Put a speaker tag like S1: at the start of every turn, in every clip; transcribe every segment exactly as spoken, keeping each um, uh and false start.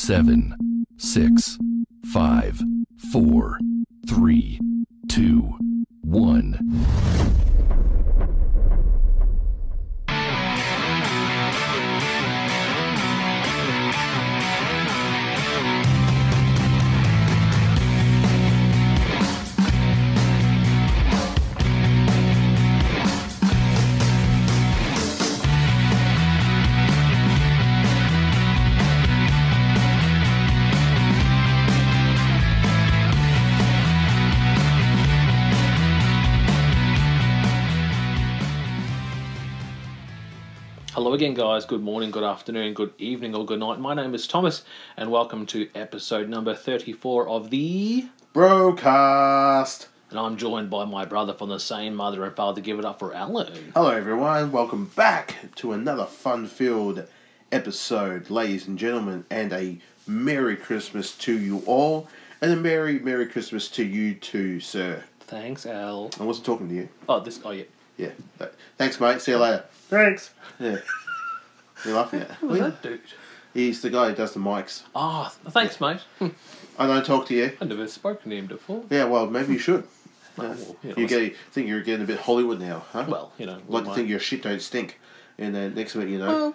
S1: seven, six, five, four, three, two, one.
S2: Hello again, guys. Good morning, good afternoon, good evening, or good night. My name is Thomas, and welcome to episode number thirty-four of the
S3: Brocast.
S2: And I'm joined by my brother from the same mother and father. Give it up for Alan.
S3: Hello, everyone. Welcome back to another fun-filled episode, ladies and gentlemen, and a Merry Christmas to you all, and a Merry, Merry Christmas to you too, sir.
S2: Thanks, Al.
S3: I wasn't talking to you.
S2: Oh, this. Oh, yeah.
S3: Yeah. Thanks, mate. See you later.
S2: Thanks.
S3: Yeah. You're laughing at.
S2: Who was that dude?
S3: He's the guy who does the mics.
S2: Ah, oh, thanks, mate.
S3: I don't talk to you.
S2: I've never spoken to him before.
S3: Yeah, well, maybe you should.
S2: Oh,
S3: Uh,
S2: well, you know,
S3: you get, think you're getting a bit Hollywood now, huh?
S2: Well, you know.
S3: Like to
S2: my-
S3: think your shit don't stink. And then next minute, you know.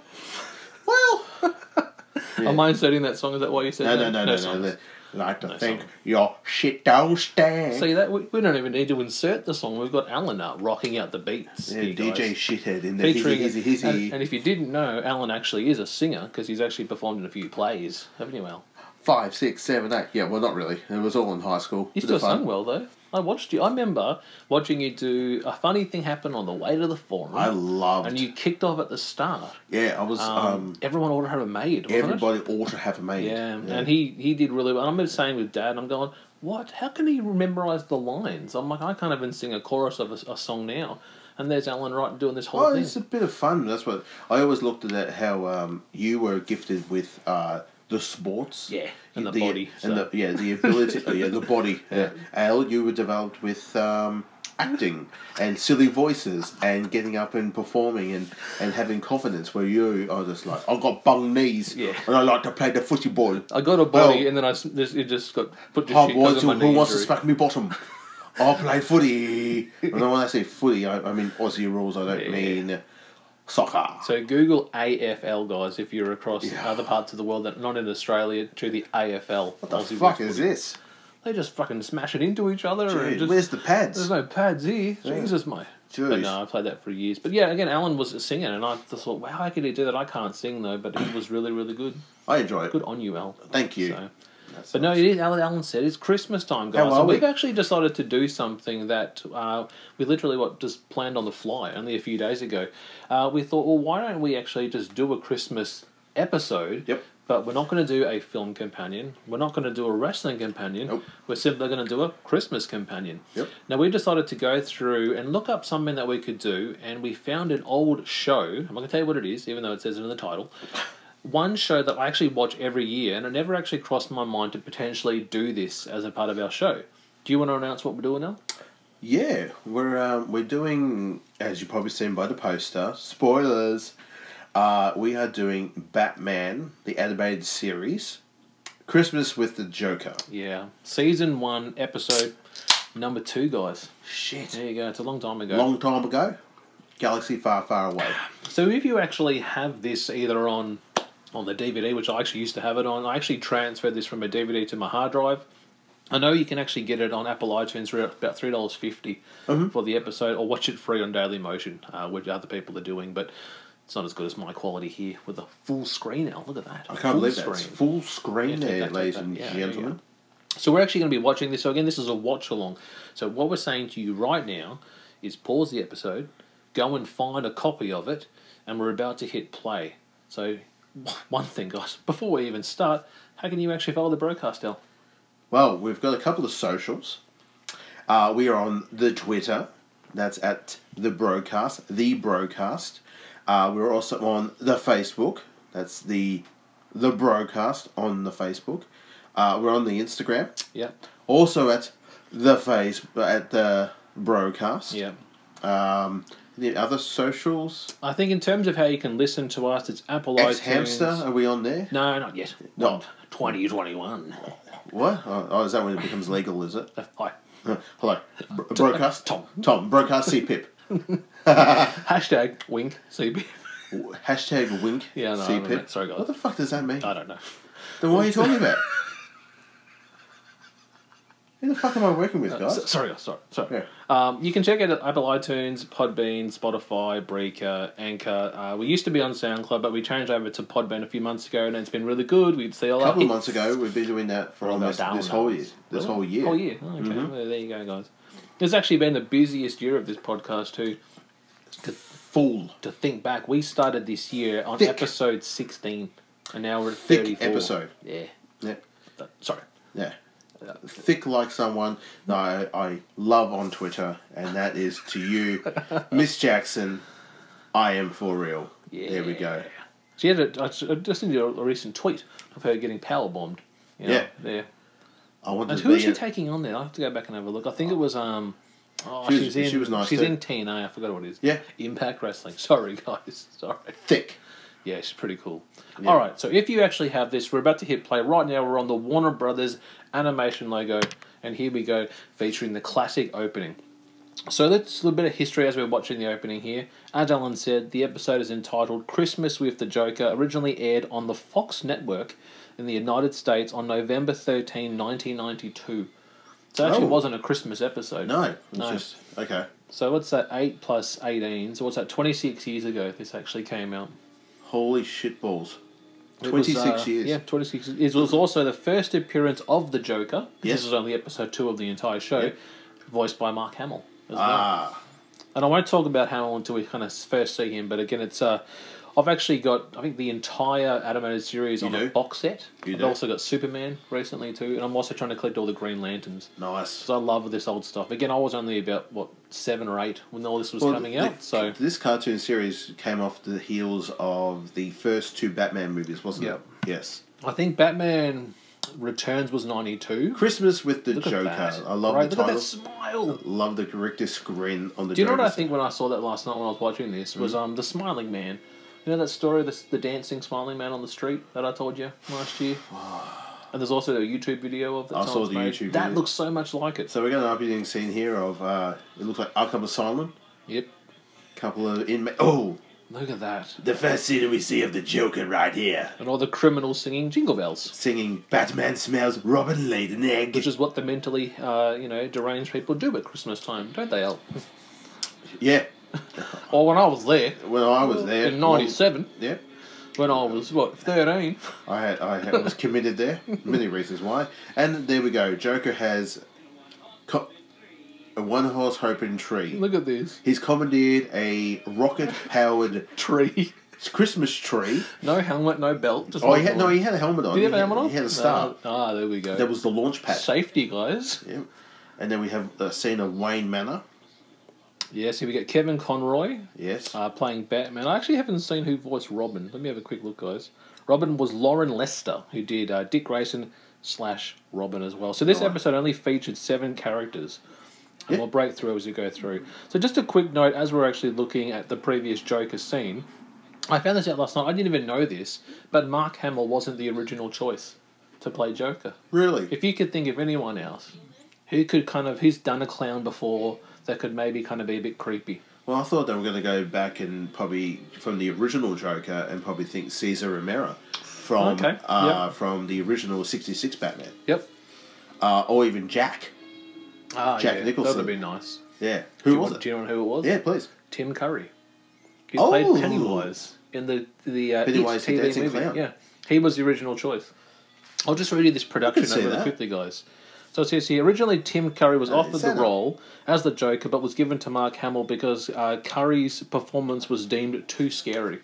S2: Well,
S3: Well. Yeah.
S2: am I inserting that song? Is that why you said
S3: No,
S2: that?
S3: no, no, no, no.
S2: songs.
S3: no. Like to
S2: No
S3: think
S2: song.
S3: your shit don't stink.
S2: See that we, we don't even need to insert the song. We've got Alan up rocking out the beats.
S3: Yeah,
S2: here,
S3: D J
S2: guys.
S3: Shithead in the
S2: Featuring,
S3: hizzy, hizzy, hizzy.
S2: And, and if you didn't know, Alan actually is a singer because he's actually performed in a few plays, haven't you, Al?
S3: Five, six, seven, eight. Yeah, well, not really. It was all in high school.
S2: You
S3: Bit
S2: still
S3: of fun.
S2: sung well though. I watched you. I remember watching you do a funny thing happen on the way to the forum.
S3: I loved.
S2: And you kicked off at the start.
S3: Yeah, I was.
S2: Um,
S3: Um,
S2: everyone ought to have a maid. Wasn't
S3: everybody ought to have a
S2: It?
S3: maid.
S2: Yeah, and he he did really well. And I'm saying with Dad, I'm going, what? How can he memorise the lines? I'm like, I can't even sing a chorus of a, a song now. And there's Alan Wright doing this whole
S3: Well,
S2: thing.
S3: it's a bit of fun. That's what I always looked at. That how um, you were gifted with uh, the sports.
S2: Yeah, and the body,
S3: and
S2: so.
S3: the yeah the ability. oh, yeah, the body. Yeah. Al, you were developed with um, acting and silly voices and getting up and performing and, and having confidence. Where you are just like, I've got bung knees.
S2: Yeah.
S3: And I like to play the footy ball.
S2: I got a body,
S3: Well,
S2: and then I s- just, it just got put to
S3: Oh,
S2: shit
S3: boys,
S2: because
S3: who,
S2: of my
S3: who
S2: knee
S3: wants to
S2: injury.
S3: smack me bottom? I'll play footy. And then when I say footy, I, I mean Aussie rules. I don't
S2: Yeah.
S3: mean soccer.
S2: So Google A F L, guys, if you're across
S3: Yeah.
S2: other parts of the world that not in Australia, to the A F L.
S3: What the fuck is this?
S2: They just fucking smash it into each other. and
S3: Dude,
S2: just,
S3: where's the pads?
S2: There's no pads here.
S3: Yeah.
S2: Jesus, mate.
S3: Jeez.
S2: But no, I played that for years. But yeah, again, Alan was a singer, and I just thought, wow, how could he do that? I can't sing, though, but he was really, really good.
S3: I enjoy it.
S2: Good on you, Al.
S3: Thank you.
S2: So,
S3: That's
S2: but no,
S3: nice.
S2: it is, Alan, Alan said it's Christmas time, guys.
S3: How are
S2: and
S3: we?
S2: we've actually decided to do something that uh, we literally what just planned on the fly only a few days ago. Uh, we thought, well, why don't we actually just do a Christmas episode?
S3: Yep.
S2: But we're not going to do a film companion. We're not going to do a wrestling companion.
S3: Nope.
S2: We're simply going to do a Christmas companion.
S3: Yep.
S2: Now, we decided to go through and look up something that we could do, and we found an old show. I'm not going to tell you what it is, even though it says it in the title. One show that I actually watch every year, and it never actually crossed my mind to potentially do this as a part of our show. Do you want to announce what we're doing now?
S3: Yeah, we're um, we're doing, as you've probably seen by the poster, spoilers. Uh, we are doing Batman, the animated series, Christmas with the Joker.
S2: Yeah. Season one, episode number two, guys.
S3: Shit.
S2: There you go. It's a long time ago.
S3: Long time ago, galaxy far, far away.
S2: So if you actually have this either on on the D V D, which I actually used to have it on, I actually transferred this from a D V D to my hard drive. I know you can actually get it on Apple iTunes for about three dollars fifty
S3: Mhm.
S2: for the episode, or watch it free on Daily Motion, uh, which other people are doing, but it's not as good as my quality here with a full screen now. Look at that.
S3: I can't
S2: full
S3: believe that. It's full screen
S2: Yeah, take
S3: there,
S2: that, take
S3: ladies
S2: that.
S3: and
S2: Yeah, there you
S3: gentlemen.
S2: go. So we're actually going to be watching this. So again, this is a watch along. So what we're saying to you right now is pause the episode, go and find a copy of it, and we're about to hit play. So one thing, guys, before we even start, how can you actually follow the broadcast, Al?
S3: Well, we've got a couple of socials. Uh, we are on the Twitter. That's at the broadcast, the broadcast. Uh, we're also on the Facebook. That's the the broadcast on the Facebook. Uh, we're on the Instagram.
S2: Yeah,
S3: Also at the face at the broadcast.
S2: yeah.
S3: Um, the other socials.
S2: I think in terms of how you can listen to us, it's Apple
S3: X
S2: iTunes.
S3: Hamster. Are we on there?
S2: No, not yet.
S3: No.
S2: Well, twenty twenty-one.
S3: What? Oh, oh, is that when it becomes legal, is it?
S2: Hi.
S3: Uh, hello. Bro- broadcast?
S2: Tom.
S3: Tom, broadcast C P I P.
S2: Hashtag wink C P.
S3: Hashtag wink
S2: Yeah, no, I
S3: C
S2: don't
S3: P I
S2: know.
S3: P.
S2: Sorry, guys.
S3: What the fuck does that mean?
S2: I don't know.
S3: Then what are you talking about? Who the fuck am I working with, guys?
S2: S- sorry, guys. Sorry. Sorry.
S3: Yeah.
S2: Um, you can check it at Apple iTunes, Podbean, Spotify, Breaker, Anchor. Uh, we used to be on SoundCloud, but we changed over to Podbean a few months ago, and it's been really good. We'd see a
S3: A
S2: lot
S3: couple of
S2: hits.
S3: months ago, we've been doing that for
S2: Well,
S3: almost
S2: they're down
S3: this
S2: now.
S3: whole year. This
S2: Really?
S3: whole year.
S2: Whole year. Oh, okay.
S3: Mhm.
S2: Well, there you go, guys. It's actually been the busiest year of this podcast, too.
S3: Full.
S2: To think back, we started this year on
S3: Thick.
S2: episode sixteen, and now we're at
S3: Thick
S2: thirty-four.
S3: episode.
S2: Yeah.
S3: Yeah.
S2: That- sorry.
S3: Yeah. Thick like someone that I, I love on Twitter, and that is to you, Miss Jackson. I am for real.
S2: Yeah.
S3: There we go.
S2: She had a, I just in a recent tweet of her getting power bombed. You know,
S3: Yeah.
S2: There.
S3: I want
S2: And
S3: to
S2: who
S3: be
S2: is she
S3: a-
S2: taking on there? I have to go back and have a look. I think it was um. Oh,
S3: She was-
S2: she's in.
S3: she was nice
S2: She's
S3: too.
S2: in T N A. I forgot what it is.
S3: Yeah.
S2: Impact Wrestling. Sorry, guys. Sorry.
S3: thick.
S2: Yeah, she's pretty cool.
S3: Yeah.
S2: All right, so if you actually have this, we're about to hit play right now. We're on the Warner Brothers animation logo, and here we go, featuring the classic opening. So that's a little bit of history as we're watching the opening here. As Alan said, the episode is entitled Christmas with the Joker, originally aired on the Fox network in the United States on November thirteenth, nineteen ninety-two. So it actually
S3: Oh.
S2: wasn't a Christmas episode.
S3: No, it's
S2: No.
S3: just okay.
S2: So what's that, eight plus eighteen? So what's that, twenty-six years ago this actually came out.
S3: Holy shit balls.
S2: It was,
S3: Twenty-six
S2: uh,
S3: years.
S2: Yeah, twenty-six. It was also the first appearance of the Joker.
S3: Yes.
S2: This is only episode two of the entire show,
S3: Yep.
S2: voiced by Mark Hamill as well.
S3: Ah,
S2: And I won't talk about Hamill until we kind of first see him. But again, it's uh, I've actually got I think the entire animated series
S3: You
S2: on
S3: do?
S2: a box set.
S3: You
S2: I've
S3: do?
S2: also got Superman recently too, and I'm also trying to collect all the Green Lanterns.
S3: nice.
S2: Because I love this old stuff. Again, I was only about what seven or eight when all this was
S3: Well,
S2: coming
S3: the-
S2: out. So
S3: this cartoon series came off the heels of the first two Batman movies, wasn't
S2: Yep.
S3: it? Yes.
S2: I think Batman Returns was ninety-two.
S3: Christmas with the
S2: Look at
S3: Joker.
S2: that.
S3: I love
S2: right,
S3: the
S2: look
S3: title.
S2: at that smile.
S3: Love the Rictus grin on the
S2: Do you know what I
S3: Joker's-
S2: think when I saw that last night when I was watching this was
S3: Mm-hmm.
S2: um the Smiling Man. You know that story, the, the dancing smiling man on the street that I told you last year? And there's also a YouTube video of that.
S3: I saw
S2: someone's
S3: the
S2: made.
S3: YouTube
S2: That
S3: video.
S2: looks so much like it.
S3: So we're going to be doing scene here of, uh, it looks like Arkham Asylum.
S2: Yep.
S3: Couple of inmates. Oh!
S2: Look at that.
S3: The first scene we see of the Joker right here.
S2: And all the criminals singing Jingle Bells.
S3: Singing Batman Smells Robin laid an egg.
S2: Which is what the mentally, uh, you know, deranged people do at Christmas time, don't they, Al?
S3: Yeah.
S2: Or when I was there,
S3: When I was there.
S2: in ninety-seven,
S3: Well, yeah.
S2: when I was, what, thirteen?
S3: I had I had, was committed there. Many reasons why. And there we go. Joker has co- a one horse open tree.
S2: Look at this.
S3: He's commandeered a rocket powered
S2: Tree.
S3: Christmas tree.
S2: No helmet, no belt. Just
S3: Oh, he
S2: one
S3: had no,
S2: bullet.
S3: he had a helmet on.
S2: Did he have a
S3: had-
S2: helmet on?
S3: He had a star.
S2: Ah, ah, there we go.
S3: That was the launch pad.
S2: Safety, guys.
S3: Yeah. And then we have a scene of Wayne Manor.
S2: Yes, here we get Kevin Conroy
S3: Yes.
S2: uh, playing Batman. I actually haven't seen who voiced Robin. Let me have a quick look, guys. Robin was Lauren Lester, who did uh, Dick Grayson slash Robin as well. So this
S3: Right.
S2: episode only featured seven characters. And
S3: Yeah.
S2: we'll break through as we go through. So just a quick note, as we're actually looking at the previous Joker scene, I found this out last night. I didn't even know this, but Mark Hamill wasn't the original choice to play Joker.
S3: Really?
S2: If you could think of anyone else who could kind of, who's done a clown before that could maybe kind of be a bit creepy.
S3: Well, I thought they were going to go back and probably from the original Joker and probably think Caesar Romero from
S2: Okay,
S3: uh, from the original sixty-six Batman,
S2: Yep.
S3: uh, or even Jack.
S2: Ah,
S3: Jack
S2: yeah,
S3: Nicholson.
S2: that would be nice.
S3: Yeah,
S2: Do
S3: who
S2: you
S3: was
S2: want-
S3: it?
S2: Do you know who it was?
S3: Yeah, please.
S2: Tim Curry. He
S3: Oh!
S2: played Pennywise in the the uh,
S3: Pennywise
S2: It
S3: the
S2: T V
S3: Dancing
S2: movie.
S3: Clown.
S2: Yeah, he was the original choice. I'll just read you this production
S3: see
S2: over really
S3: that.
S2: quickly, guys. So it says here, originally Tim Curry was
S3: Uh,
S2: offered
S3: is
S2: the
S3: that a-
S2: role as the Joker, but was given to Mark Hamill because uh, Curry's performance was deemed too scary.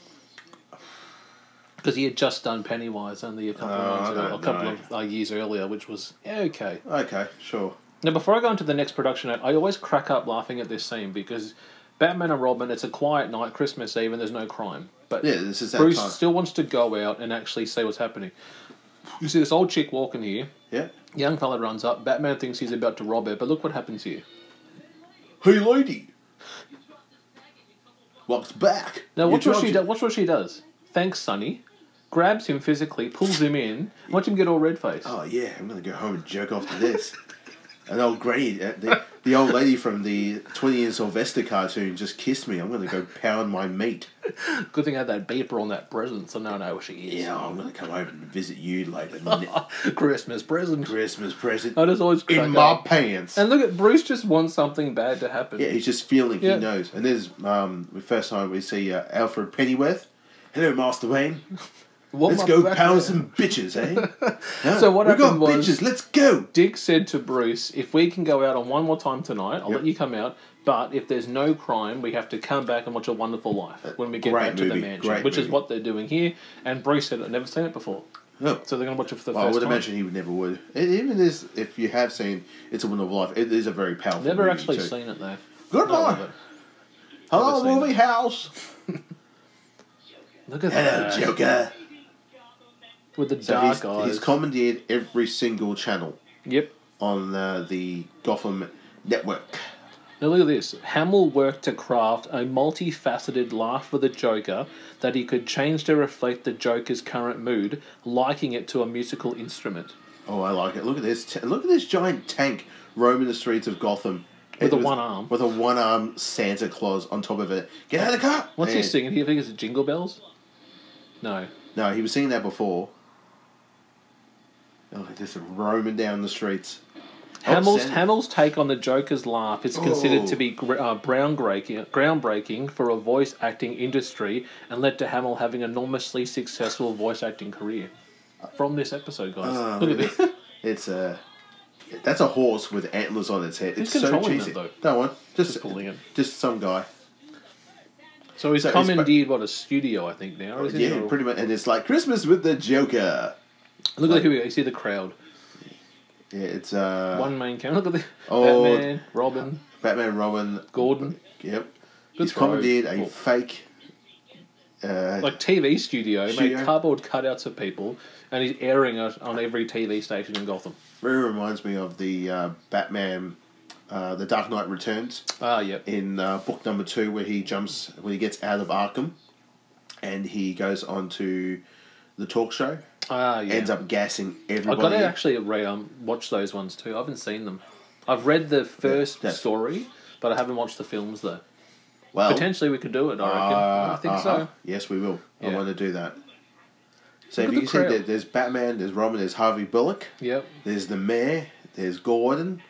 S2: Because he had just done Pennywise only a couple
S3: Oh,
S2: of months
S3: I
S2: ago, a
S3: don't
S2: couple
S3: know.
S2: of uh, years earlier, which was yeah, okay.
S3: Okay, sure.
S2: Now, before I go into the next production note, I always crack up laughing at this scene because Batman and Robin, it's a quiet night, Christmas Eve, and there's no crime. But
S3: Yeah, this is that
S2: Bruce
S3: time.
S2: still wants to go out and actually see what's happening. You see this old chick walking here.
S3: Yeah.
S2: Young fella runs up. Batman thinks he's about to rob her, but look what happens here.
S3: Hey, lady. Walks back.
S2: Now,
S3: You
S2: watch what she
S3: dropped
S2: does. Watch what she does. Thanks, Sonny. grabs him physically, pulls him in. Watch him get all red faced.
S3: Oh yeah, I'm gonna go home and jerk off to this. An old granny, uh, the, the old lady from the twentieth Sylvester cartoon just kissed me. I'm gonna go pound my meat.
S2: Good thing I had that beeper on that present, so now I know where she is.
S3: Yeah, I'm gonna come over and visit you later.
S2: Christmas present.
S3: Christmas present.
S2: I just always crack
S3: in my
S2: up.
S3: pants.
S2: And look at Bruce just wants something bad to happen.
S3: Yeah, he's just feeling.
S2: Yeah.
S3: He knows. And there's um the first time we see uh, Alfred Pennyworth. Hello, Master Wayne.
S2: What
S3: Let's
S2: my
S3: go
S2: back
S3: pound
S2: there?
S3: some bitches, eh? Huh?
S2: So what
S3: we got
S2: happened was-
S3: bitches. Let's go.
S2: Dick said to Bruce, if we can go out on one more time tonight, I'll
S3: Yep.
S2: let you come out. But if there's no crime, we have to come back and watch A Wonderful Life when we get
S3: Great
S2: back to the
S3: movie,
S2: mansion,
S3: great
S2: which is
S3: movie.
S2: what they're doing here. And Bruce said, I've never seen it before.
S3: Oh.
S2: So they're going to watch it for the
S3: Well, I
S2: first
S3: would
S2: time.
S3: imagine he would never would. It, even this, if you have seen It's a Wonderful Life, it is a very powerful.
S2: Never
S3: movie
S2: actually
S3: too.
S2: seen it, though.
S3: Good
S2: No, I
S3: lord.
S2: love it.
S3: Hello,
S2: Never seen
S3: movie house.
S2: Look at
S3: Hello,
S2: that.
S3: Joker.
S2: With the
S3: So
S2: dark
S3: he's,
S2: eyes.
S3: he's commandeered every single channel
S2: Yep.
S3: on uh, the Gotham network.
S2: Now look at this. Hamill worked to craft a multifaceted laugh for the Joker that he could change to reflect the Joker's current mood, liking it to a musical instrument.
S3: Oh, I like it. Look at this. T- look at this giant tank roaming the streets of Gotham.
S2: With
S3: It
S2: a
S3: was-
S2: one arm.
S3: With a one arm Santa Claus on top of it. Get out of the car!
S2: What's he
S3: And-
S2: singing here? I think it's Jingle Bells? No.
S3: No, he was singing that before. Oh, just roaming down the streets.
S2: Hamill's,
S3: Santa-
S2: Hamill's take on the Joker's laugh is considered
S3: Oh.
S2: to be gr- uh, groundbreaking, groundbreaking for a voice acting industry and led to Hamill having an enormously successful voice acting career. From this episode, guys.
S3: Oh,
S2: Look at this.
S3: It's a. That's a horse with antlers on its head.
S2: Who's
S3: It's so
S2: controlling
S3: cheesy.
S2: it, though?
S3: No one. Just,
S2: Just pulling it.
S3: Just some guy.
S2: So he's
S3: So he's
S2: commandeered, what, a studio, I think, now? Isn't
S3: Yeah,
S2: it? Or-
S3: pretty much. And it's like Christmas with the Joker.
S2: Look at here we go. You see the crowd.
S3: Yeah, it's uh,
S2: One main character. Look at the
S3: Oh.
S2: Batman, Robin,
S3: Batman, Robin,
S2: Gordon.
S3: Yep.
S2: Good
S3: He's
S2: throw.
S3: commandeered a
S2: Cool.
S3: fake. Uh,
S2: Like T V studio,
S3: Studio.
S2: made cardboard cutouts of people, and he's airing it on every T V station in Gotham.
S3: very reminds me of the uh, Batman, uh, The Dark Knight Returns
S2: Ah, yep.
S3: in uh, book number two, where he jumps when he gets out of Arkham, and he goes on to the talk show.
S2: Ah, yeah.
S3: Ends up gassing
S2: I've
S3: everybody.
S2: got to actually re- um, watch those ones too. I haven't seen them. I've read the first
S3: Yeah.
S2: story, but I haven't watched the films though.
S3: well,
S2: Potentially we could do it, I reckon.
S3: uh,
S2: I think
S3: uh-huh.
S2: so.
S3: Yes, we will. I
S2: Yeah.
S3: want to do that. So
S2: Look
S3: if
S2: at
S3: you
S2: the
S3: can see,
S2: crowd.
S3: there, there's Batman, there's Robin, there's Harvey Bullock,
S2: Yep.
S3: there's the Mayor, there's Gordon.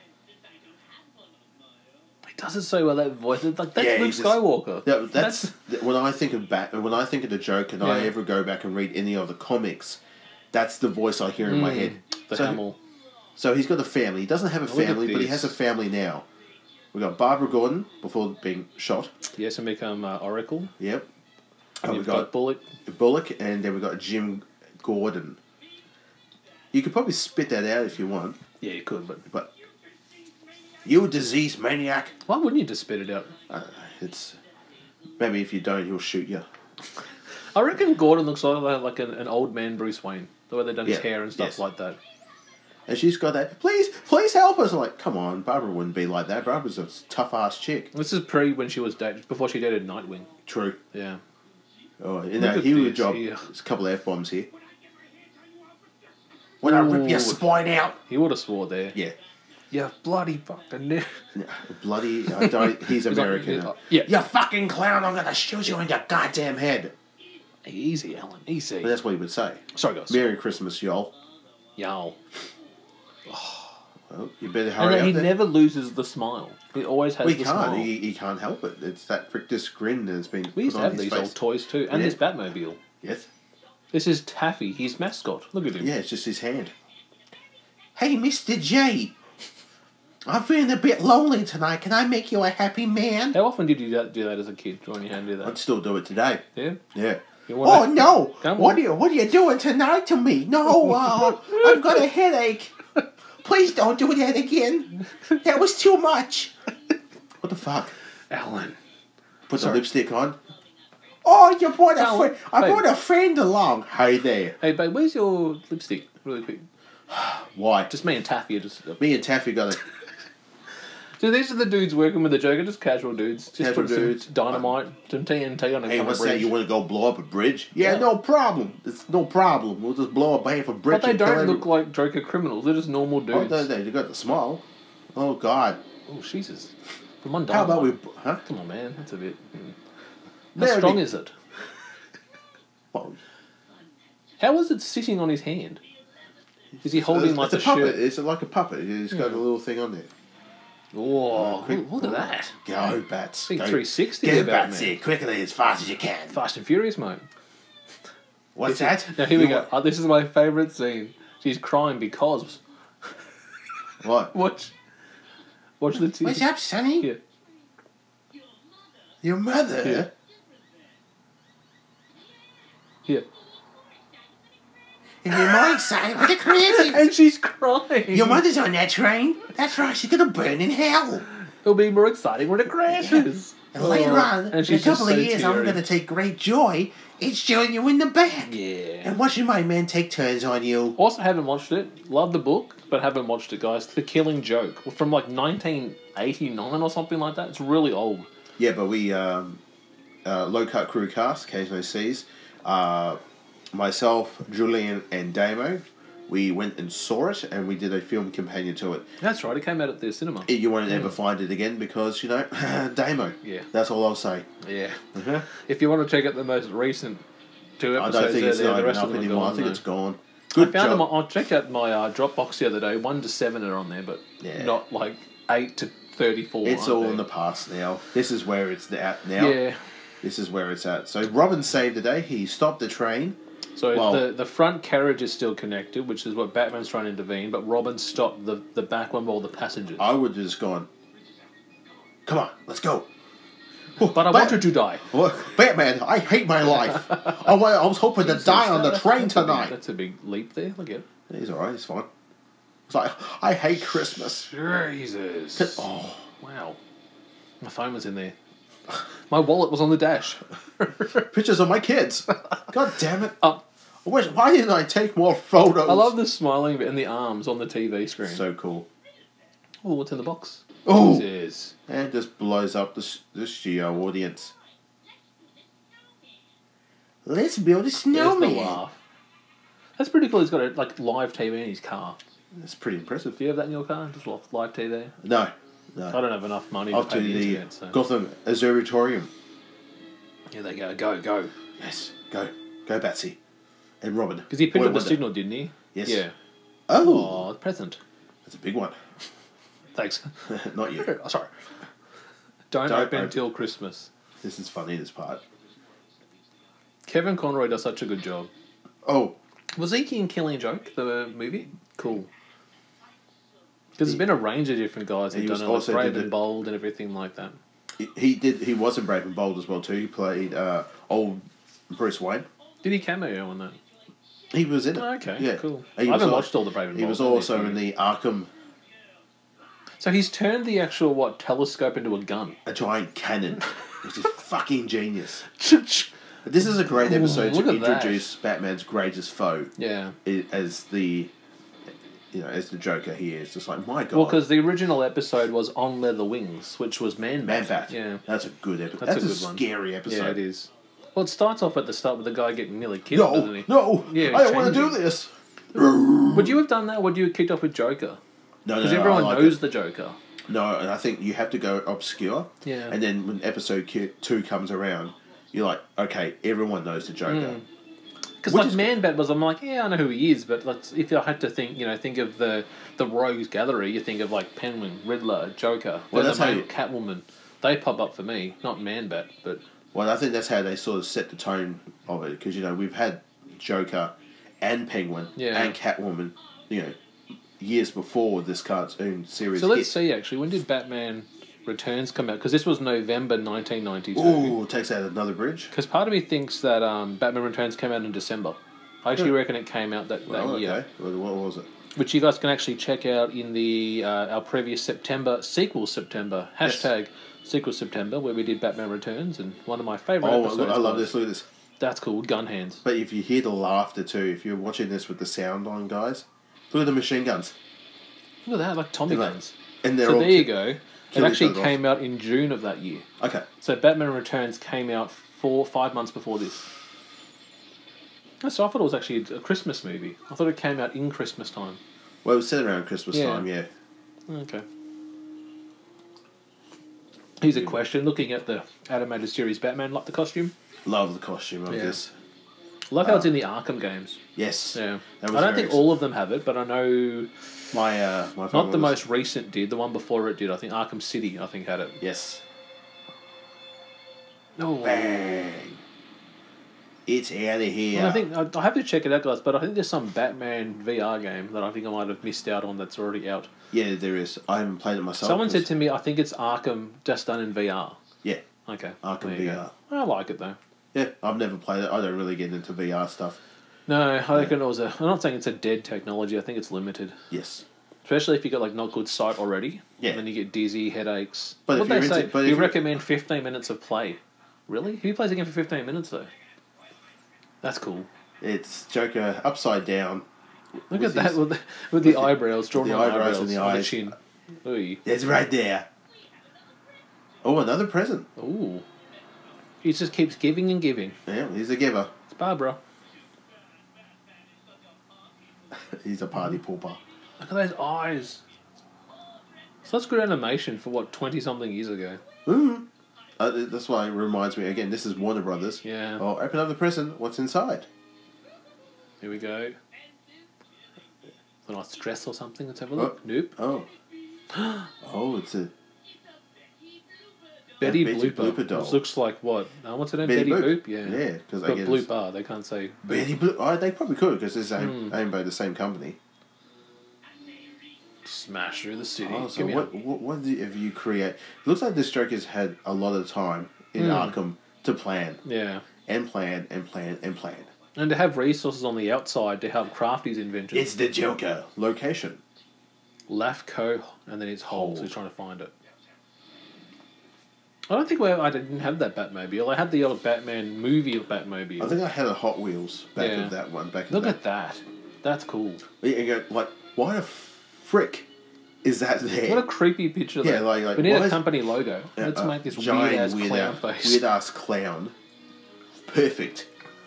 S2: He does it so well, that voice. It's like, that's
S3: Yeah,
S2: Luke
S3: he's just-
S2: Skywalker.
S3: Yeah, that's, when I think of Bat. When I think of the Joker, and I
S2: Yeah.
S3: ever go back and read any of the comics, that's the voice I hear in my
S2: Mm,
S3: head.
S2: The
S3: so,
S2: Hamill.
S3: so he's got a family. He doesn't have a
S2: Look at
S3: family, but he
S2: this.
S3: has a family now. We got Barbara Gordon before being shot.
S2: Yes, and become uh, Oracle.
S3: Yep.
S2: And
S3: Oh, we
S2: you've got,
S3: got
S2: Bullock.
S3: Bullock, and then we got Jim Gordon. You could probably spit that out if you want,
S2: Yeah, you could, but
S3: but you a disease maniac.
S2: why wouldn't you just spit it out?
S3: I don't know. It's maybe if you don't, he'll shoot you.
S2: I reckon Gordon looks like, like an, an old man Bruce Wayne. The way they've done his
S3: Yeah,
S2: hair and stuff
S3: yes.
S2: like that.
S3: And she's got that. Please, please help us. I'm like, come on, Barbara wouldn't be like that. Barbara's a tough ass chick.
S2: This is pre when she was dated, before she dated Nightwing.
S3: True.
S2: Yeah.
S3: Oh, you
S2: Look
S3: know,
S2: at
S3: he would
S2: this
S3: drop
S2: here.
S3: there's a couple of f bombs here. When I rip your
S2: Ooh.
S3: spine out.
S2: He would have swore there.
S3: Yeah.
S2: You bloody fucking nigger.
S3: No, bloody. I don't. He's
S2: like,
S3: American.
S2: yeah,
S3: now.
S2: yeah.
S3: You fucking clown! I'm gonna shoot you in your goddamn head.
S2: Easy, Alan. Easy.
S3: But that's what he would say.
S2: Sorry, guys.
S3: Merry Christmas, y'all.
S2: Y'all.
S3: Well, you better
S2: And
S3: hurry
S2: then he
S3: up. then.
S2: never loses the smile. He always has
S3: We
S2: the
S3: can't.
S2: smile.
S3: He, he can't help it. It's that this grin that's been
S2: We used
S3: put
S2: to
S3: on
S2: have
S3: his
S2: these
S3: face.
S2: old toys too. And
S3: Yeah.
S2: this Batmobile.
S3: Yes.
S2: This is Taffy, his mascot. Look at him.
S3: Yeah, it's just his hand. Hey, Mister J. I'm feeling a bit lonely tonight. Can I make you a happy man?
S2: How often did you do that, do that as a kid? Join your hand do that?
S3: I'd still do it today.
S2: Yeah?
S3: Yeah.
S2: You
S3: Oh
S2: wanna-
S3: no!
S2: Come
S3: What
S2: on.
S3: are you What are you doing tonight to me? No, uh, I've got a headache. Please don't do that again. That was too much. What the fuck?
S2: Alan.
S3: Put
S2: Sorry.
S3: the lipstick on. Oh, you brought a
S2: Alan,
S3: friend. I
S2: babe.
S3: brought a friend along. Hey there.
S2: Hey, babe, where's your lipstick? Really quick.
S3: Why?
S2: Just me and Taffy are just...
S3: Me and Taffy got a.
S2: So these are the dudes working with the Joker, just casual dudes. Just
S3: Casual
S2: put some
S3: dudes.
S2: dynamite, some T N T on a
S3: Hey,
S2: cover
S3: what's
S2: bridge.
S3: that? You want to go blow up a bridge? Yeah,
S2: Yeah.
S3: no problem. It's no problem. We'll just blow up half a bridge.
S2: But they
S3: and kill
S2: don't
S3: every-
S2: look like Joker criminals. They're just normal
S3: Oh,
S2: dudes.
S3: no, no, they got the smile. Oh God.
S2: Oh, Jesus. From one
S3: How about we?
S2: dynamite.
S3: Huh?
S2: Come on, man. That's a bit... mm. How
S3: There
S2: strong
S3: we-
S2: is it?
S3: Well,
S2: How is it sitting on his hand? Is he holding
S3: it's,
S2: like
S3: it's
S2: the
S3: a puppet.
S2: shirt?
S3: It's like a puppet. It's got a little thing on there.
S2: Oh,
S3: Quick.
S2: look at that.
S3: Go, bats.
S2: Big
S3: Go.
S2: three sixty
S3: Go,
S2: there,
S3: bats
S2: Batman.
S3: here, quickly, as fast as you can.
S2: Fast and Furious mode.
S3: What's that?
S2: Now here we
S3: You
S2: go.
S3: wa-
S2: Oh, this is my favourite scene. She's crying because...
S3: What?
S2: Watch. Watch the tears.
S3: What's up, Sonny?
S2: Yeah.
S3: Your mother?
S2: Yeah. Here.
S3: If you're my son, what a crazy.
S2: And she's crying.
S3: Your mother's on that train. That's right, she's gonna burn in hell.
S2: It'll be more exciting when it crashes.
S3: And later
S2: Oh,
S3: on,
S2: and
S3: in a
S2: she's just
S3: couple of
S2: so
S3: years, I'm
S2: teary.
S3: gonna take great joy in shooting you in the back.
S2: Yeah.
S3: And watching my men take turns on you.
S2: Also, haven't watched it. Love the book, but haven't watched it, guys. The Killing Joke from like nineteen eighty-nine or something like that. It's really old.
S3: Yeah, but we, um, uh, Low Cut Crew cast, K No C's, uh, myself, Julian, and Damo, we went and saw it, and we did a film companion to it.
S2: That's right. It came out at the cinema.
S3: You won't ever find it again because, you know, Damo.
S2: Yeah.
S3: That's all I'll say.
S2: Yeah.
S3: Uh-huh.
S2: If you want to check out the most recent two
S3: I
S2: episodes,
S3: don't think
S2: they're
S3: it's
S2: there,
S3: not
S2: the
S3: even
S2: rest
S3: up
S2: of them are
S3: anymore.
S2: gone.
S3: I think
S2: no.
S3: it's gone.
S2: I
S3: Good
S2: found
S3: job.
S2: them. I checked out my uh, Dropbox the other day. One to seven are on there, but
S3: Yeah.
S2: not like eight to thirty-four.
S3: It's
S2: aren't
S3: all
S2: they?
S3: in the past now. This is where it's at now.
S2: Yeah.
S3: This is where it's at. So Robin saved the day. He stopped the train.
S2: So
S3: Well-
S2: the the front carriage is still connected, which is what Batman's trying to intervene, but Robin stopped the, the back one with all the passengers.
S3: I would have just gone, come on, let's go.
S2: but I
S3: Bat-
S2: wanted to die.
S3: What? Batman, I hate my life. I, wa- I was hoping to die on the
S2: That's-
S3: train
S2: that's a big-
S3: tonight.
S2: That's a big leap there. Look at it.
S3: He's alright, he's fine. It's like, I hate Christmas.
S2: Jesus.
S3: Oh,
S2: Wow. My phone was in there. My wallet was on the dash.
S3: pictures of my kids. God damn it.
S2: Oh.
S3: I wish, why didn't I take more photos?
S2: I love the smiling bit and the arms on the T V screen.
S3: So cool.
S2: Oh, what's in the box?
S3: Oh,
S2: Jesus.
S3: and just blows up the, s- the studio audience. Let's build a
S2: There's the
S3: snowman.
S2: laugh. That's pretty cool. He's got a like live T V in his car.
S3: That's pretty impressive.
S2: Do you have that in your car? Just li- live T V?
S3: No,
S2: I
S3: no.
S2: don't have enough money
S3: Up
S2: to
S3: to
S2: pay the,
S3: the
S2: internet. So.
S3: Gotham Observatorium.
S2: Here they go. Go, go.
S3: Yes, go, go, Batsy, and Robin.
S2: Because he picked
S3: Boy
S2: up the
S3: Wonder.
S2: signal, didn't he?
S3: Yes.
S2: Yeah.
S3: Oh,
S2: Oh, present.
S3: that's a big one.
S2: Thanks.
S3: Not you.
S2: Oh, sorry. Don't,
S3: Don't
S2: open
S3: open.
S2: until Christmas.
S3: This is funny. This part.
S2: Kevin Conroy does such a good job.
S3: Oh,
S2: Was he in Killing Joke, the movie? Cool. Because there's been a range of different guys
S3: He
S2: who've
S3: was
S2: done it, like
S3: also
S2: Brave
S3: did
S2: and
S3: the-
S2: Bold and everything like that.
S3: he, he did. He was in Brave and Bold as well too. He played uh, old Bruce Wayne.
S2: Did he cameo on that?
S3: He was in it.
S2: Oh, okay,
S3: yeah.
S2: cool.
S3: He
S2: I
S3: was
S2: haven't
S3: al-
S2: watched all the Brave and
S3: He
S2: Bold.
S3: was
S2: haven't
S3: also
S2: you?
S3: in the Arkham,
S2: So he's turned the actual, what, telescope into a gun.
S3: a giant cannon, which is fucking genius.
S2: yeah.
S3: This is a great episode
S2: look
S3: to
S2: at that.
S3: introduce Batman's greatest foe i- as the, you know, as the Joker. He is just like, my God.
S2: Well, because the original episode was On Leather Wings, which was Man
S3: Man
S2: Bat.
S3: Bat.
S2: Yeah.
S3: That's a good episode.
S2: That's
S3: That's,
S2: a
S3: a,
S2: good one.
S3: scary episode.
S2: Yeah, it is. Well, it starts off at the start with the guy getting nearly killed, doesn't
S3: No,
S2: he?
S3: no,
S2: Yeah,
S3: I don't want to do
S2: changing.
S3: this.
S2: Would you have done that? Would you have kicked off with Joker?
S3: No, no,
S2: Because
S3: no,
S2: everyone
S3: I like
S2: knows
S3: it.
S2: the Joker.
S3: No, and I think you have to go obscure.
S2: Yeah.
S3: And then when episode Q- two comes around, you're like, okay, everyone knows the Joker.
S2: Because
S3: Which
S2: like
S3: is-
S2: Man Bat was, I'm like, yeah, I know who he is, but like, if I had to think, you know, think of the the Rogues Gallery, you think of like Penguin, Riddler, Joker,
S3: Well,
S2: then
S3: that's
S2: the
S3: how
S2: main
S3: you-
S2: Catwoman. They pop up for me, not Man Bat, but
S3: Well, I think that's how they sort of set the tone of it. Because, you know, we've had Joker and Penguin
S2: Yeah.
S3: and Catwoman, you know, years before this cartoon series
S2: so let's
S3: hit.
S2: see. Actually, when did Batman Returns come out? Because this was November nineteen ninety-two.
S3: Ooh, takes out another bridge.
S2: Because part of me thinks that um, Batman Returns came out in December. I actually
S3: Yeah.
S2: reckon it came out that, that
S3: Oh,
S2: year.
S3: okay. Well, what was it?
S2: Which you guys can actually check out in the uh, our previous September sequel September
S3: Yes.
S2: hashtag sequel September where we did Batman Returns, and one of my favorite
S3: Oh,
S2: episodes.
S3: I love
S2: was-
S3: this. Look at this.
S2: That's cool. Gun hands.
S3: But if you hear the laughter too, if you're watching this with the sound on, guys, look at the machine guns.
S2: Look at that, like Tommy
S3: Look at
S2: guns.
S3: And they're
S2: So
S3: all
S2: there you go.
S3: kill
S2: It
S3: each
S2: actually
S3: other
S2: came out in June of that year.
S3: off. Okay.
S2: So Batman Returns came out four, five months before this. Oh, so I thought it was actually a Christmas movie. I thought it came out in Christmas time.
S3: Well, it was set around Christmas
S2: Yeah.
S3: time, yeah.
S2: Okay. Here's a question. Looking at the animated series Batman, like the costume?
S3: Love the costume of
S2: Yeah.
S3: this.
S2: I love how it's in the Arkham games.
S3: Yes.
S2: Yeah.
S3: That
S2: I
S3: was
S2: don't
S3: very
S2: think
S3: ex-
S2: all of them have it, but I know
S3: My, uh, my
S2: not
S3: father
S2: the
S3: was-
S2: most recent did. The one before it did. I think Arkham City, I think, had it.
S3: Yes.
S2: No.
S3: Bang. It's out of here.
S2: Well, I think I I have to check it out, guys. But I think there's some Batman V R game that I think I might have missed out on that's already out.
S3: Yeah, there is. I haven't played it myself.
S2: Someone
S3: 'cause-
S2: said to me, I think it's Arkham just done in V R.
S3: Yeah.
S2: Okay.
S3: Arkham
S2: there you
S3: V R.
S2: go. I like it though.
S3: Yeah, I've never played it. I don't really get into V R stuff.
S2: No, I reckon it was a. I'm not saying it's a dead technology. I think it's limited,
S3: Yes.
S2: especially if you got like not good sight already.
S3: Yeah.
S2: And then you get dizzy, headaches.
S3: But if
S2: What they
S3: you're
S2: say?
S3: into- but if
S2: you
S3: you're-
S2: recommend fifteen minutes of play. Really? Who plays a game for fifteen minutes though? That's cool.
S3: It's Joker upside down.
S2: Look
S3: With
S2: at that
S3: his-
S2: with the, with the
S3: with the-
S2: eyebrows drawn
S3: the
S2: on
S3: eyebrows
S2: eyebrows
S3: and the
S2: on the
S3: eyes.
S2: chin. Ooh.
S3: It's right there. Oh, another present.
S2: Ooh. He just keeps giving and giving.
S3: Yeah, he's a giver.
S2: It's Barbara.
S3: He's a party pooper.
S2: Look at those eyes. So that's good animation for what twenty something years ago.
S3: Mm. Uh, that's why it reminds me again. This is Warner Brothers.
S2: Yeah.
S3: Oh, open up the present. What's inside?
S2: Here we go. A nice dress or something. Let's have a
S3: Oh.
S2: look. Nope.
S3: Oh. Oh, it's a
S2: Betty
S3: Betty
S2: Blooper.
S3: Blooper doll.
S2: Which looks like what? Uh, what's her name?
S3: Betty
S2: Betty,
S3: Boop.
S2: Boop. Yeah.
S3: Yeah, 'cause I
S2: but
S3: guess-
S2: Blooper. They can't say. Boop.
S3: Betty Blue. Oh, they probably could because it's aimed,
S2: Hmm.
S3: aimed by the same company.
S2: Smash through the city.
S3: Oh, so
S2: Give me
S3: what,
S2: a-
S3: what what do- have you create? It looks like this Joker's had a lot of time in
S2: Hmm.
S3: Arkham to plan
S2: Yeah.
S3: and plan and plan and plan.
S2: And to have resources on the outside to help craft his inventions.
S3: It's the Joker location.
S2: Lafco, and then it's Holt.
S3: Holt.
S2: Who's trying to find it. I don't think we I didn't have that Batmobile. I had the old Batman movie Batmobile.
S3: I think I had a Hot Wheels back
S2: Yeah.
S3: of that one. Back in
S2: Look
S3: the
S2: at that. That's cool.
S3: You go, like, why the frick is that there?
S2: What a creepy picture.
S3: Yeah,
S2: though.
S3: like- like,
S2: we need
S3: why
S2: a
S3: is-
S2: company logo.
S3: Yeah,
S2: Let's
S3: a
S2: make this weird
S3: giant
S2: ass
S3: weird
S2: clown
S3: ass-
S2: face.
S3: Weird ass clown. Perfect.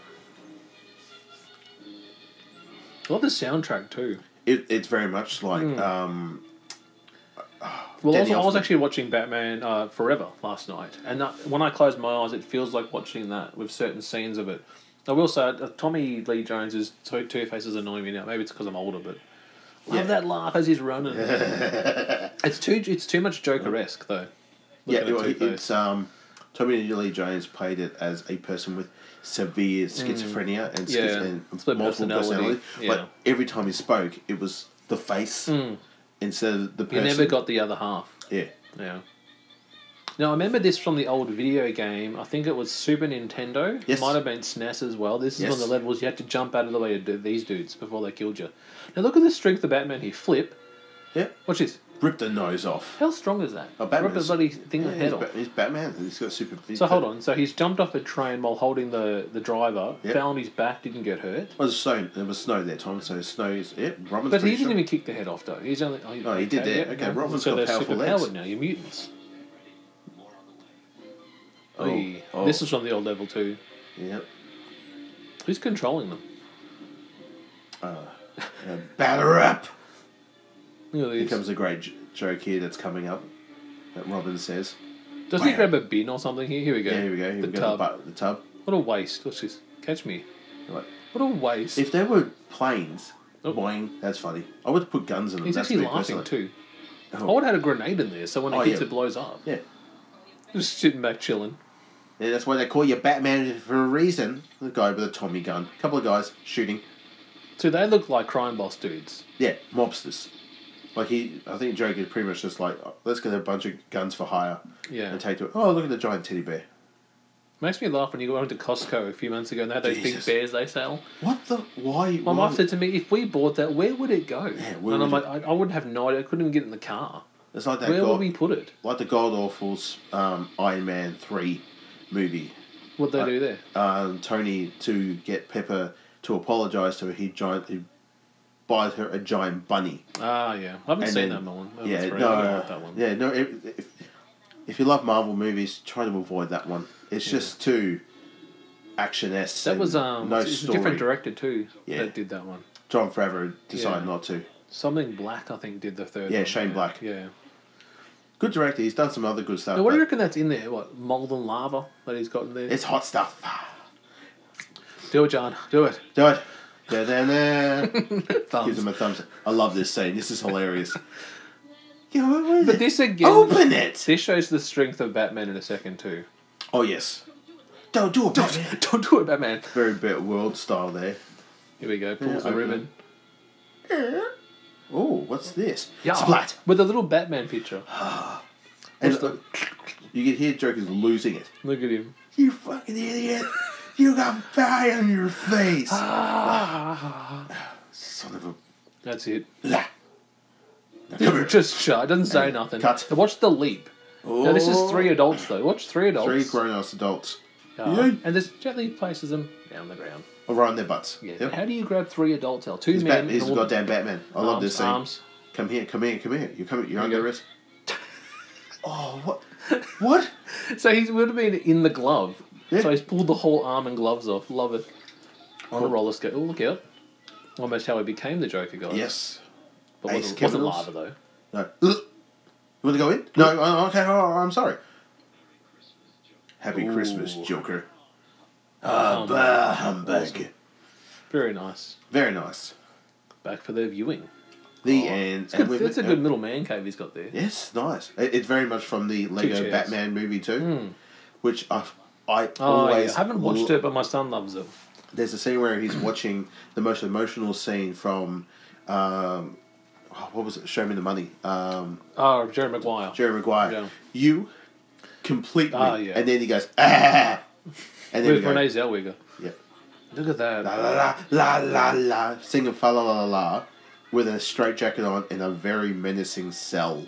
S2: I love the soundtrack too.
S3: It, it's very much like
S2: Hmm.
S3: um,
S2: Well, I was,
S3: Danny
S2: I was
S3: Elfman.
S2: actually watching Batman uh, Forever last night, and that, when I close my eyes, it feels like watching that with certain scenes of it. I will say, uh, Tommy Lee Jones's Two Two Faces annoying me now. Maybe it's because I'm older, but love
S3: Yeah.
S2: that laugh as he's running. it's too it's too much Joker-esque though.
S3: yeah,
S2: Looking at
S3: well,
S2: Two-Face.
S3: it's um, Tommy Lee Jones played it as a person with severe schizophrenia and, schiz-
S2: Mm. Yeah,
S3: and
S2: split
S3: multiple
S2: personality,
S3: personality.
S2: yeah.
S3: But every time he spoke, it was the face
S2: Mm.
S3: instead of the
S2: You
S3: person.
S2: never got the other half.
S3: Yeah.
S2: Yeah. Now, I remember this from the old video game. I think it was Super Nintendo.
S3: Yes.
S2: It might have been S N E S as well. This is
S3: Yes.
S2: on the levels you had to jump out of the way of these dudes before they killed you. Now, look at the strength of Batman here. Flip.
S3: Yeah.
S2: Watch this.
S3: Rip the nose off.
S2: How strong is that?
S3: Oh, Batman's-
S2: Rip the bloody thing
S3: Yeah,
S2: the
S3: he's,
S2: head
S3: Ba-
S2: off.
S3: he's Batman. He's got super.
S2: So hold on. So he's jumped off a train while holding the, the driver,
S3: Yep.
S2: fell on his back, didn't get hurt.
S3: Well, there's snow. There was snow there, Tom. So snow's. Yeah, Robin's
S2: But he
S3: pretty
S2: didn't
S3: strong.
S2: even kick the head off, though. He's only. Oh,
S3: Oh, he did that. Okay, Robin's
S2: so
S3: got
S2: they're
S3: powerful
S2: super-powered
S3: legs.
S2: now. You're mutants.
S3: Oh,
S2: Oy.
S3: oh.
S2: This is from the old level too.
S3: Yeah.
S2: Who's controlling them?
S3: Uh, batter up.
S2: Look at
S3: Here
S2: this.
S3: comes a great j- joke here that's coming up. That Robin says.
S2: Doesn't he
S3: Wow.
S2: grab a bin or something here? Here we go.
S3: Yeah, here we go. Here
S2: the
S3: we go.
S2: tub.
S3: The, bu- the tub.
S2: What a waste. What's this? Catch me.
S3: Like,
S2: What a waste.
S3: if there were planes,
S2: Oh.
S3: boing, that's funny. I would put guns in them.
S2: He's
S3: that's
S2: actually
S3: me
S2: laughing
S3: personally.
S2: too.
S3: Oh.
S2: I would have had a grenade in there so when it
S3: Oh,
S2: hits
S3: yeah.
S2: it blows up.
S3: Yeah.
S2: Just sitting back chilling.
S3: Yeah, that's why they call you Batman for a reason. The guy with a Tommy gun. A couple of guys shooting.
S2: So they look like crime boss dudes.
S3: Yeah, mobsters. Like he, I think Joker is pretty much just like, oh, let's get a bunch of guns for hire
S2: Yeah.
S3: and take to it. Oh, look at the giant teddy bear.
S2: Makes me laugh when you go into Costco a few months ago and they had those
S3: Jesus.
S2: big bears they sell.
S3: What the? Why?
S2: My
S3: why?
S2: wife said to me, if we bought that, where would it go?
S3: Yeah, where
S2: and I'm
S3: would
S2: like, I, I wouldn't have no idea. I couldn't even get it in the car.
S3: It's like that.
S2: Where
S3: God,
S2: would we put it?
S3: like the God Awful's um, Iron Man three movie.
S2: What'd they
S3: Uh,
S2: do there?
S3: Um, Tony to get Pepper to apologise to her. He giant he buys her a giant bunny.
S2: Ah, yeah. I haven't
S3: and
S2: seen
S3: then-
S2: that one. That
S3: Yeah,
S2: one's free.
S3: no,
S2: I don't like that one.
S3: yeah, no. If, if, if you love Marvel movies, try to avoid that one. It's
S2: Yeah.
S3: just too action-esque.
S2: That
S3: and
S2: was um,
S3: no
S2: it's a
S3: story.
S2: different director too
S3: Yeah.
S2: that did that one.
S3: John Favreau decided
S2: Yeah.
S3: not to.
S2: Something Black, I think, did the third.
S3: Yeah,
S2: one.
S3: Shane
S2: yeah.
S3: Black.
S2: Yeah.
S3: Good director. He's done some other good stuff.
S2: Now, what do
S3: but
S2: you reckon that's in there? What molten lava that he's got in there?
S3: It's hot stuff.
S2: Do it, John. Do it.
S3: Do it. Da, da, da. Gives
S2: Thumbs.
S3: him a thumbs up. I love this scene. This is hilarious. Yeah, what was
S2: But
S3: it?
S2: this again.
S3: Open it.
S2: This shows the strength of Batman in a second too.
S3: Oh yes. Don't do it, Batman.
S2: Don't do it, Batman.
S3: Very bit world style there.
S2: Here we go. Pulls
S3: Yeah,
S2: the
S3: open
S2: ribbon.
S3: Oh, what's this?
S2: Yeah.
S3: Splat.
S2: With a little Batman picture.
S3: And
S2: What's the-
S3: you can hear Joker's losing it.
S2: Look at him.
S3: You fucking idiot! You got pie on your face.
S2: Ah.
S3: Son of a.
S2: That's it.
S3: Nah. Now, come here.
S2: Just shut. It doesn't say nothing.
S3: Cut.
S2: Now watch the leap. Now this is
S3: Oh.
S2: three adults though. Watch three adults.
S3: Three grown-ass adults.
S2: Ah.
S3: Yeah.
S2: And this gently places them down the ground.
S3: Around their butts.
S2: Yeah.
S3: Yep.
S2: How do you grab three adults, Al? Two
S3: He's,
S2: men.
S3: Bat- he's
S2: and
S3: a
S2: all-
S3: goddamn Batman. I love
S2: arms,
S3: this scene.
S2: Arms.
S3: Come here, come here, come here. You're coming. You're
S2: There you
S3: under
S2: go.
S3: arrest. Oh, what? What?
S2: So he would have been in the glove.
S3: Yeah.
S2: So he's pulled the whole arm and gloves off. Love it. On a roller skate. Oh, look out. Almost how he became the Joker, guys.
S3: Yes.
S2: But
S3: Ace
S2: wasn't, wasn't
S3: Criminals.
S2: lava, though.
S3: No. Ugh. You want to go in? No. oh, Okay. Oh, I'm sorry. Happy
S2: Ooh.
S3: Christmas, Joker.
S2: Um,
S3: bah, humbug.
S2: awesome. Very nice.
S3: Very nice.
S2: Back for their viewing.
S3: The
S2: Oh,
S3: end.
S2: It's, good,
S3: and we've-
S2: it's a good little man cave he's got there.
S3: Yes, nice. It, it's very much from the Lego
S2: chairs.
S3: Batman movie too,
S2: Hmm.
S3: which I I
S2: Oh,
S3: always
S2: yeah. I haven't watched it, but my son loves it.
S3: There's a scene where he's watching the most emotional scene from, um, oh, what was it? Show Me the Money. Um,
S2: Oh, Jerry Maguire.
S3: Jerry Maguire.
S2: Yeah.
S3: You completely.
S2: Ah, yeah.
S3: And then he goes ah, and then we
S2: With
S3: go,
S2: Renee Zellweger.
S3: yeah,
S2: Look at that.
S3: la la la la la la, singing fa la la la la, with a straight jacket on in a very menacing cell.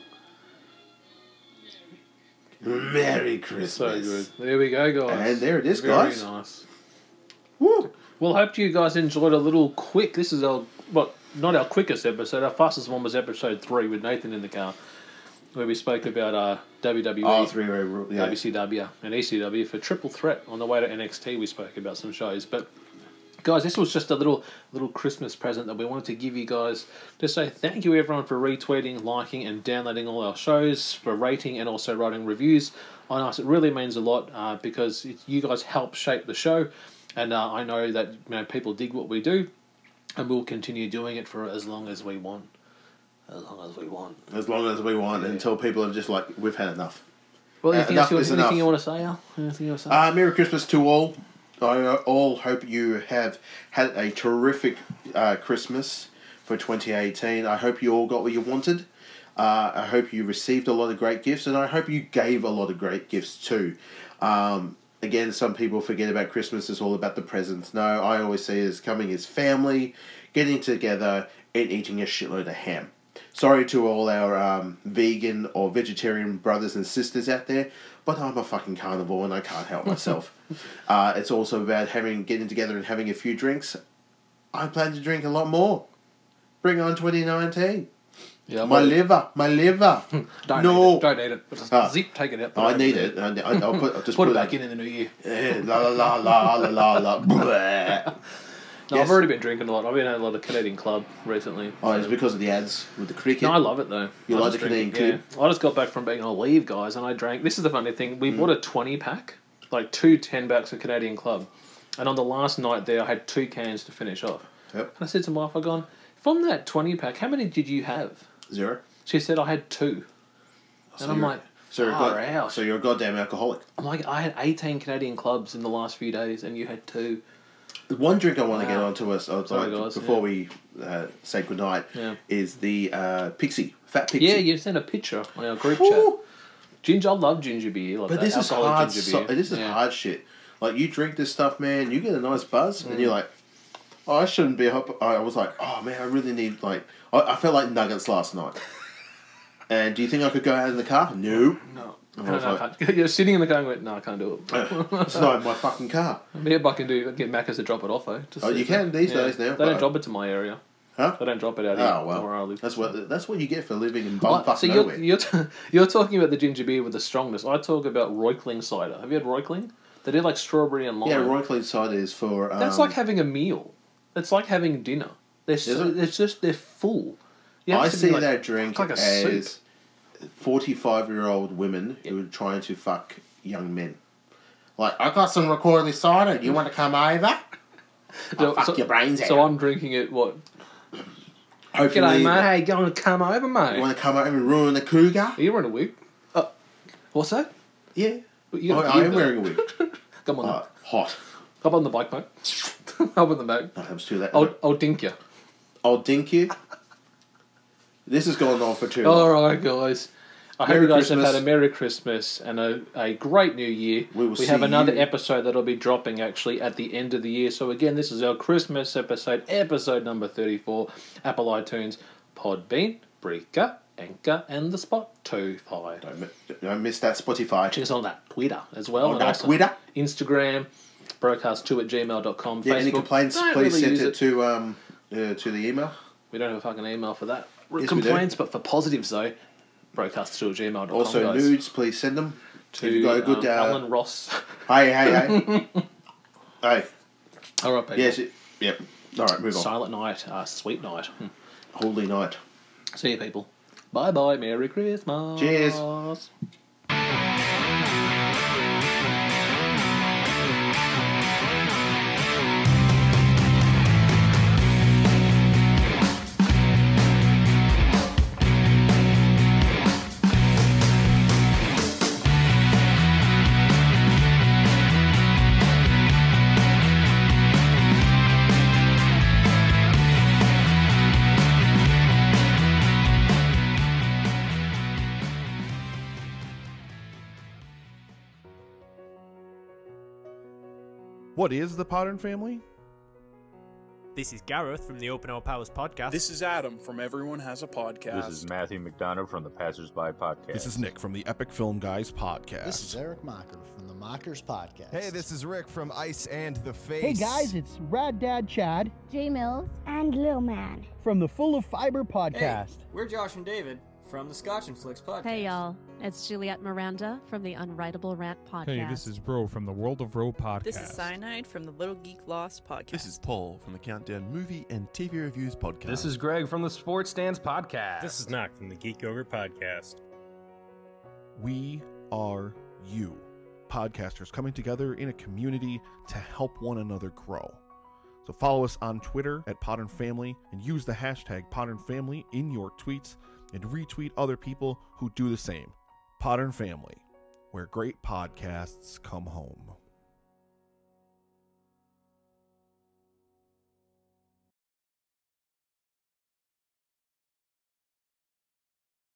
S3: Merry Christmas.
S2: So good. There we go, guys.
S3: And there it is,
S2: Very
S3: guys.
S2: nice.
S3: Woo.
S2: Well, hope you guys enjoyed a little quick. This is our, well, not our quickest episode. Our fastest one was episode three with Nathan in the car, where we spoke about uh, W W E,
S3: Oh, three way rule. Yeah.
S2: W C W, and E C W for Triple Threat. On the way to N X T, we spoke about some shows. But guys, this was just a little little Christmas present that we wanted to give you guys to say thank you everyone for retweeting, liking, and downloading all our shows, for rating and also writing reviews on us. It really means a lot uh, because it, you guys help shape the show, and uh, I know that you know people dig what we do, and we'll continue doing it for as long as we want. As long as we want.
S3: As long as we want,
S2: Yeah.
S3: until people are just like, we've had enough.
S2: Well,
S3: Uh,
S2: anything,
S3: enough
S2: else,
S3: is
S2: you, anything
S3: enough.
S2: you want to say, Al? Anything you want to say?
S3: Uh, Merry Christmas to all. I uh, all hope you have had a terrific uh, Christmas for twenty eighteen. I hope you all got what you wanted. Uh, I hope you received a lot of great gifts, and I hope you gave a lot of great gifts too. Um, again, some people forget about Christmas. It's all about the presents. No, I always say it's coming as family, getting together, and eating a shitload of ham. Sorry to all our um, vegan or vegetarian brothers and sisters out there, but I'm a fucking carnivore and I can't help myself. uh, it's also about having getting together and having a few drinks. I plan to drink a lot more. Bring on twenty nineteen.
S2: yeah,
S3: My
S2: well,
S3: liver, my liver.
S2: Don't
S3: no,
S2: eat it. Don't eat it. Just
S3: Ah.
S2: zip, take it out. put
S3: I
S2: over
S3: need
S2: there.
S3: it. I, I- I'll put. I'll just
S2: Put
S3: put,
S2: it back
S3: in.
S2: in in the new year.
S3: Eh, La la la la la la la. Bleh.
S2: No,
S3: Yes.
S2: I've already been drinking a lot. I've been at a lot of Canadian Club recently.
S3: Oh, it's
S2: so-
S3: because of the ads with the cricket.
S2: No, I love it though.
S3: You
S2: I
S3: like
S2: just
S3: the
S2: drink
S3: Canadian
S2: it, yeah. I just got back from being on leave, guys, and I drank. This is the funny thing. We bought a twenty pack, like two ten backs of Canadian Club, and on the last night there, I had two cans to finish off.
S3: Yep.
S2: And I said to my wife, "I gone from that twenty pack. How many did you have?"
S3: Zero.
S2: She said, "I had two."
S3: So
S2: And I'm
S3: you're-
S2: like,
S3: so you're, a
S2: far
S3: god,
S2: out.
S3: so you're a goddamn alcoholic.
S2: I'm like, I had eighteen Canadian Clubs in the last few days, and you had two.
S3: The one drink I want to get
S2: Wow.
S3: onto us, uh,
S2: Sorry,
S3: like,
S2: guys,
S3: before
S2: yeah.
S3: we uh, say goodnight,
S2: Yeah.
S3: is the uh, Pixie, Fat Pixie.
S2: Yeah, you sent a picture on our group
S3: Ooh.
S2: chat. Ginger, I love ginger beer. Like
S3: But
S2: that,
S3: this is
S2: alcoholic
S3: hard.
S2: ginger
S3: So,
S2: beer.
S3: this is
S2: Yeah.
S3: hard shit. Like you drink this stuff, man. You get a nice buzz, and you're like, "Oh, I shouldn't be up." I was like, "Oh man, I really need like." I, I felt like nuggets last night. And do you think I could go out in the car? No.
S2: No.
S3: I
S2: No,
S3: was
S2: no,
S3: like,
S2: I can't. You're sitting in the car and went, no, I can't do it.
S3: it's not my fucking car.
S2: Maybe I can do get Macca's to drop it off, though. Just
S3: Oh,
S2: so-
S3: you can these days now,
S2: They don't
S3: but-
S2: drop it to my area.
S3: Huh?
S2: They don't drop it out here.
S3: Oh well,
S2: where I live.
S3: that's what that's what you get for living in
S2: Well,
S3: bumfuck
S2: so you're
S3: nowhere.
S2: you're, t- you're talking about the ginger beer with the strongness. I talk about Roikling cider. Have you had Roikling? They do like strawberry and lime.
S3: Yeah, Roikling cider is for. Um,
S2: That's like having a meal. It's like having dinner. They're so,
S3: it?
S2: it's just they're full. You have
S3: I
S2: to be
S3: see
S2: like-
S3: that drink
S2: like a
S3: as
S2: soup.
S3: forty-five-year-old women who are trying to fuck young men. Like, I got some Roikling cider. Do you want to come over? I'll fuck
S2: so,
S3: your brains out.
S2: So I'm drinking it. What?
S3: Hopefully,
S2: G'day, mate. Hey, you want to come over, mate?
S3: you want to come over and ruin the cougar?
S2: Are you wearing a wig? Uh, what's that?
S3: Yeah.
S2: You got a
S3: I, I
S2: beard
S3: am
S2: there.
S3: wearing a wig.
S2: Come on,
S3: Uh, hot.
S2: hop on the bike, mate. Hop on the back.
S3: No, I'm still that.
S2: I'll, I'll dink you.
S3: I'll dink you. This has gone on for too
S2: All
S3: long.
S2: right, guys. I
S3: Merry
S2: hope you guys
S3: Christmas.
S2: have had a Merry Christmas and a, a great New Year.
S3: We will
S2: we have
S3: see
S2: another
S3: you-
S2: episode that'll be dropping actually at the end of the year. So again, this is our Christmas episode, episode number thirty-four. Apple iTunes, Podbean, Breaker, Anchor, and the Spotify.
S3: Don't, mi- don't miss that Spotify.
S2: Check us on that Twitter as well.
S3: On
S2: and
S3: that
S2: also
S3: Twitter.
S2: Instagram, broadcast two at gmail dot com.
S3: Yeah,
S2: Facebook.
S3: any complaints,
S2: Don't
S3: please
S2: really
S3: send
S2: use
S3: it to um uh, to the email.
S2: We don't have a fucking email for that.
S3: Yes, we
S2: Complaints, but for positives though, broadcast two at gmail dot com.
S3: Also,
S2: guys.
S3: nudes, please send them.
S2: to
S3: If you got a good,
S2: um,
S3: uh,
S2: Alan Ross.
S3: Hey, hey, hey. Hey.
S2: All right, people.
S3: Yes. It, yep. All right, move on.
S2: Silent night, uh, sweet night. Hmm.
S3: Holy night.
S2: See you, people. Bye bye. Merry Christmas.
S3: Cheers.
S4: What is the Podern Family?
S5: This is Gareth from the Open All Powers podcast.
S6: This is Adam from Everyone Has a Podcast.
S7: This is Matthew McDonough from the Passersby Podcast.
S4: This is Nick from the Epic Film Guys podcast.
S8: This is Eric Mocker from the Mockers Podcast.
S9: Hey, this is Rick from Ice and the Face.
S10: Hey guys, it's Rad Dad Chad
S11: J Mills and Lil Man
S10: from the Full of Fiber podcast.
S12: Hey, we're Josh and David from the Scotch and Flicks podcast.
S13: Hey y'all, it's Juliette Miranda from the Unwritable Rant podcast.
S14: Hey, this is Bro from the World of Row podcast.
S15: This is Cyanide from the Little Geek Lost podcast.
S16: This is Paul from the Countdown Movie and T V Reviews podcast.
S17: This is Greg from the Sports Stands podcast.
S18: This is Knock from the Geek Ogre podcast.
S4: We are you, podcasters coming together in a community to help one another grow. So follow us on Twitter at Podern Family and use the hashtag Podern Family in your tweets and retweet other people who do the same. Podern Family, where great podcasts come home.